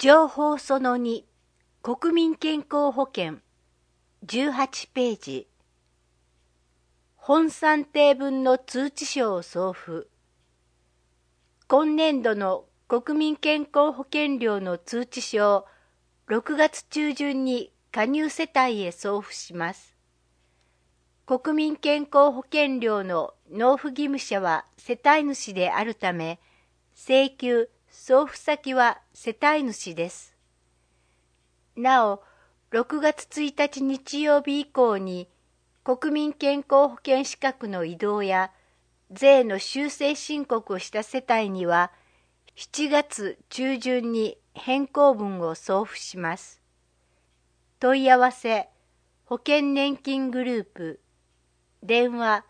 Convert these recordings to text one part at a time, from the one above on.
情報その2、国民健康保険、18ページ。本算定分の通知書を送付。今年度の国民健康保険料の通知書を6月中旬に加入世帯へ送付します。国民健康保険料の納付義務者は世帯主であるため、請求・送付先は世帯主です。なお、6月1日日曜日以降に国民健康保険資格の移動や税の修正申告をした世帯には、7月中旬に変更分を送付します。問い合わせ、保険年金グループ、電話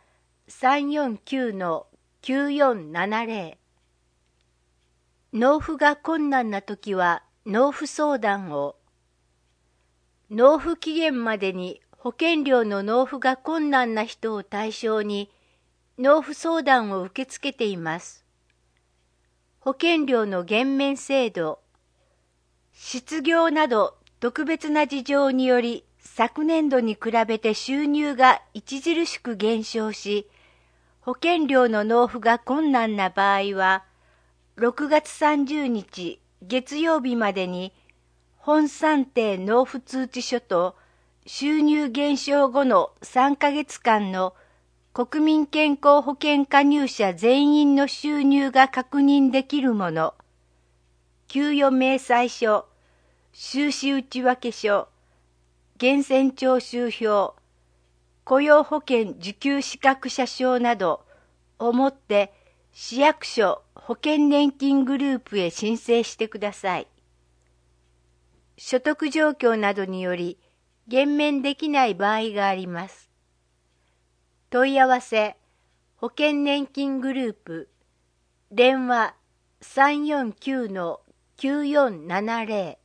349-9470。納付が困難なときは納付相談を。納付期限までに保険料の納付が困難な人を対象に納付相談を受け付けています。保険料の減免制度、失業など特別な事情により昨年度に比べて収入が著しく減少し、保険料の納付が困難な場合は、6月30日月曜日までに本算定納付通知書と収入減少後の3ヶ月間の国民健康保険加入者全員の収入が確認できるもの、給与明細書、収支内訳書、源泉徴収票、雇用保険受給資格者証などをもって市役所保険年金グループへ申請してください。所得状況などにより減免できない場合があります。問い合わせ、保険年金グループ、電話349-9470